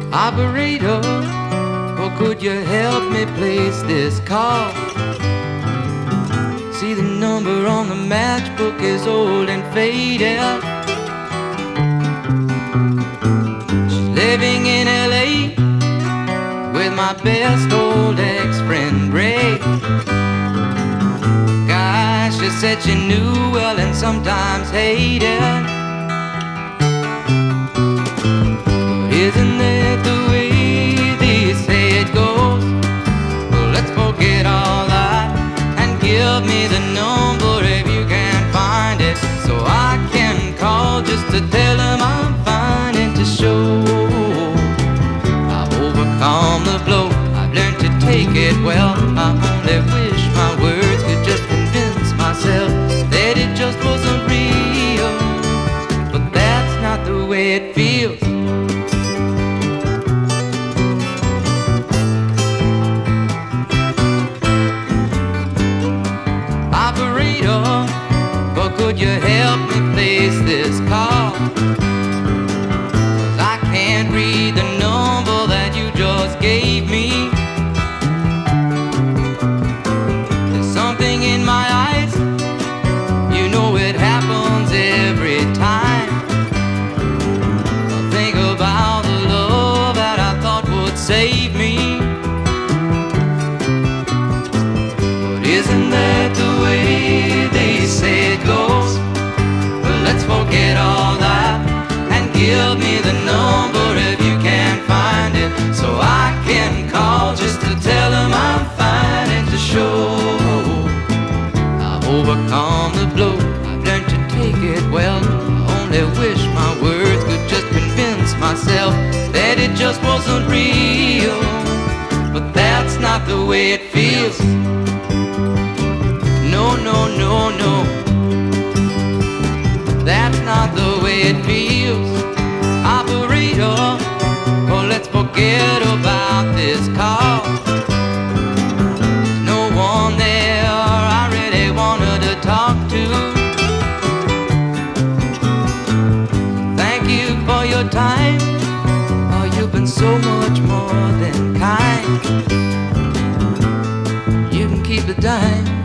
Operator, or could you help me place this call? See, the number on the matchbook is old and faded. She's living in LA with my best old ex-friend Ray. Gosh, she said she knew well and sometimes hated. But isn't that the way they say it goes? Well, let's forget all that and give me the number if you can find it, so I can call just to tell them I'm fine and to show I've overcome the blow. I've learned to take it well. I only wish my words could just convince myself that it just wasn't real, but that's not the way it feels. Operator, but could you help me place this call? 'Cause I can't read the number that you just gave me. There's something in my eyes, you know it happens every time. I think about the love that I thought would save me. But isn't that the way they say it goes? Well, let's forget all that and give me the number if you can find it, so I can call just to tell them I'm fine and to show I've overcome the blow. I've learned to take it well. I only wish my words could just convince myself that it just wasn't real, but that's not the way it feels. No, no, no, no, that's not the way it feels. Operator, well, let's forget about this call. There's no one there I really wanted to talk to. Thank you for your time. Oh, you've been so much more than kind. You can keep the dime.